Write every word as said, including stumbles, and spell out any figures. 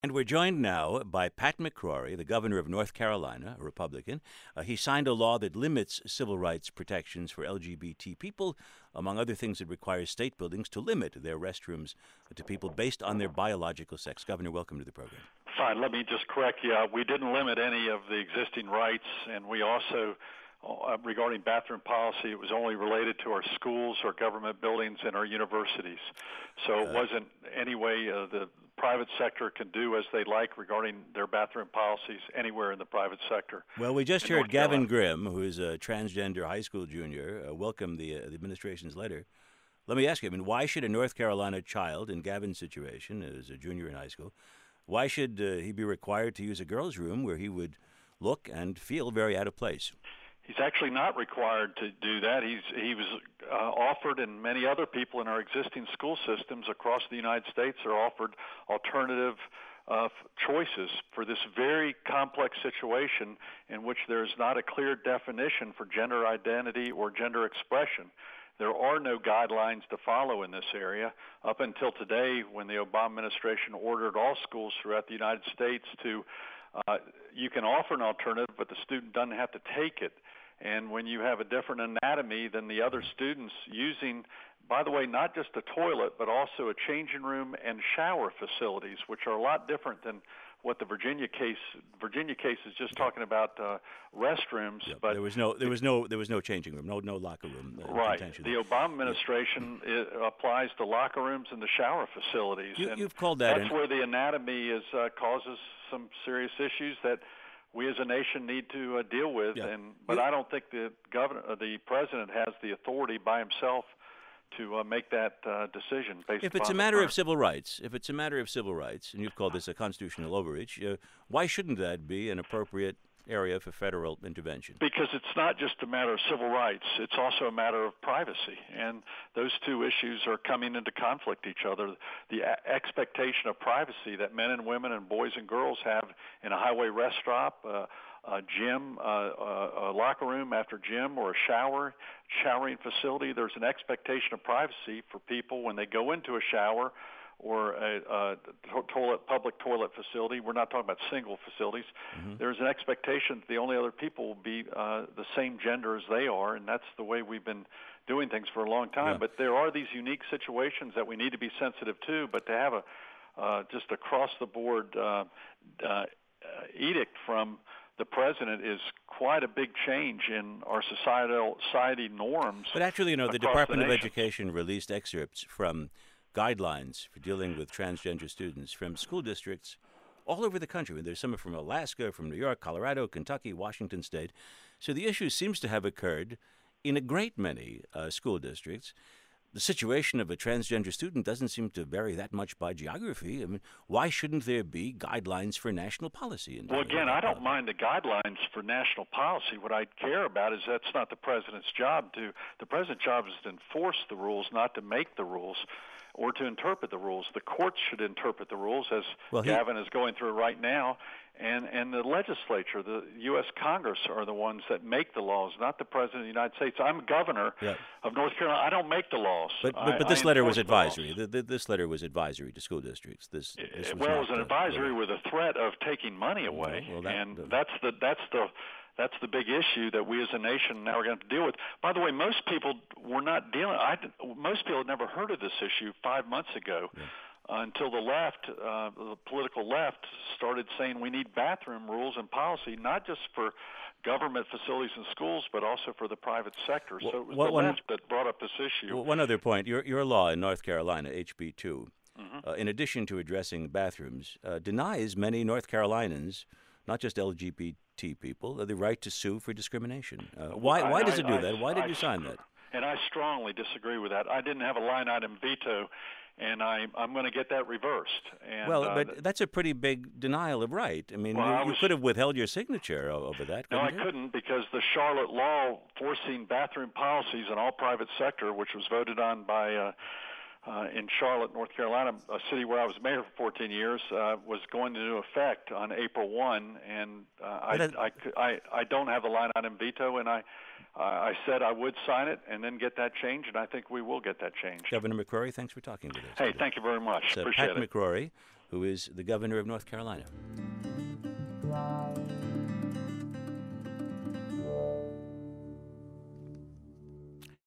And we're joined now by Pat McCrory, the governor of North Carolina, a Republican. Uh, he signed a law that limits civil rights protections for L G B T people. Among other things, it requires state buildings to limit their restrooms to people based on their biological sex. Governor, welcome to the program. Fine. Let me just correct you. Uh, we didn't limit any of the existing rights, and we also, uh, regarding bathroom policy, it was only related to our schools, our government buildings, and our universities. So it Uh, wasn't any way uh, the private sector can do as they like regarding their bathroom policies anywhere in the private sector. Well, we just in heard North Gavin Carolina. Grimm, who is a transgender high school junior, uh, welcome the, uh, the administration's letter. Let me ask you, I mean, why should a North Carolina child in Gavin's situation, as a junior in high school, why should uh, he be required to use a girl's room where he would look and feel very out of place? He's actually not required to do that. He's he was uh, offered, and many other people in our existing school systems across the United States are offered alternative uh, choices for this very complex situation in which there's not a clear definition for gender identity or gender expression. There are no guidelines to follow in this area up until today, when the Obama administration ordered all schools throughout the United States to uh, you can offer an alternative, but the student doesn't have to take it. And when you have a different anatomy than the other students using, by the way, not just a toilet, but also a changing room and shower facilities, which are a lot different than what the Virginia case. Virginia case is just talking about uh, restrooms, Yeah, but there was no, there was no, there was no changing room, no, no locker room. Uh, right. contention. The Obama administration it applies to locker rooms and the shower facilities. You, and you've called that. That's an, where the anatomy is uh, causes some serious issues that we as a nation need to uh, deal with. Yeah. And but You, I don't think the governor, uh, the president, has the authority by himself to uh, make that uh, decision based If upon it's a the matter of current- civil rights, if it's a matter of civil rights, and you've called this a constitutional overreach, uh, why shouldn't that be an appropriate area for federal intervention? Because it's not just a matter of civil rights, it's also a matter of privacy. And those two issues are coming into conflict each other. The a- expectation of privacy that men and women and boys and girls have in a highway rest stop, uh, a gym, uh, uh, a locker room after gym, or a shower, showering facility, there's an expectation of privacy for people when they go into a shower or a, a to- toilet, public toilet facility. We're not talking about single facilities. Mm-hmm. There's an expectation that the only other people will be uh, the same gender as they are, and that's the way we've been doing things for a long time. Yeah. But there are these unique situations that we need to be sensitive to, but to have a uh, just across-the-board uh, uh, edict from the president is quite a big change in our societal society norms. But actually, you know, the across Department the of nation. Education released excerpts from guidelines for dealing with transgender students from school districts all over the country. There's some from Alaska, from New York, Colorado, Kentucky, Washington State. So the issue seems to have occurred in a great many uh, school districts. The situation of a transgender student doesn't seem to vary that much by geography. I mean, why shouldn't there be guidelines for national policy? In Well, again, I don't mind the guidelines for national policy. What I care about is that's not the president's job to. The president's job is to enforce the rules, not to make the rules or to interpret the rules. The courts should interpret the rules, as Well, he- Gavin is going through right now. And, and the legislature, the U S Congress, are the ones that make the laws, not the President of the United States. I'm governor Yeah. of North Carolina. I don't make the laws. But I- but, but this I letter was enforce the laws. advisory. The, the, this letter was advisory to school districts. This, this was well, it not, was an uh, advisory uh, with a threat of taking money away, well, that- and the- that's the that's the that's the big issue that we as a nation now are going to have to deal with. By the way, most people were not dealing. I most people had never heard of this issue five months ago. Yeah. Uh, until the left, uh, the political left, started saying we need bathroom rules and policy, not just for government facilities and schools, but also for the private sector. Well, so it was what the one- left that brought up this issue. Well, one other point. Your, your law in North Carolina, H B two, Mhm. uh, in addition to addressing bathrooms, uh, denies many North Carolinians, not just L G B T people, uh, the right to sue for discrimination. Uh, why, I- why does I- it do I- that? Why did I- you sign that? And I strongly disagree with that. I didn't have a line item veto, and I, I'm going to get that reversed. And, Well, uh, but that's a pretty big denial of right. I mean, Well, you, I you was- could have withheld your signature o- over that, No, couldn't I you? couldn't, because the Charlotte law forcing bathroom policies in all private sector, which was voted on by uh, uh, in Charlotte, North Carolina, a city where I was mayor for fourteen years, uh, was going into effect on April first, and uh, I, But I, cou- I, I don't have a line item veto, and I, uh, I said I would sign it and then get that changed, and I think we will get that changed. Governor McCrory, thanks for talking with us. Hey, today. thank you very much. It's, uh, Appreciate Pat it. McCrory, who is the governor of North Carolina.